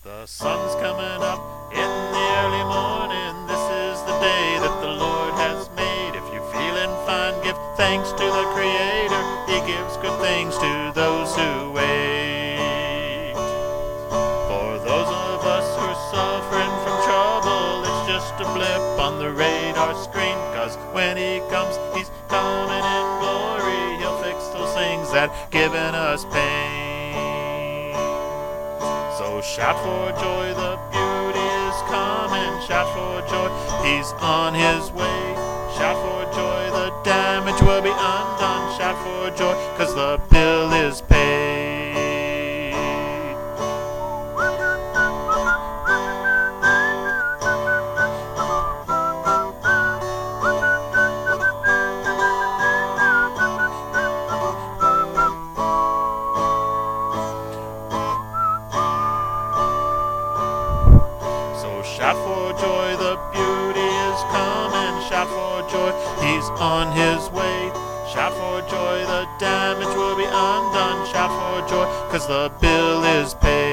The sun's coming up in the early morning. This is the day that the Lord has made. If you're feeling fine, give thanks to the Creator. He gives good things to those who wait. For those of us who are suffering from trouble, it's just a blip on the radar screen. 'Cause when He comes, He's coming in glory. He'll fix those things that given us pain. So shout for joy, the beauty is coming. Shout for joy, He's on His way. Shout for joy, the damage will be undone. Shout for joy, 'cause the bill is paid. Shout for joy, the beauty is coming. Shout for joy, He's on His way. Shout for joy, the damage will be undone. Shout for joy, 'cause the bill is paid.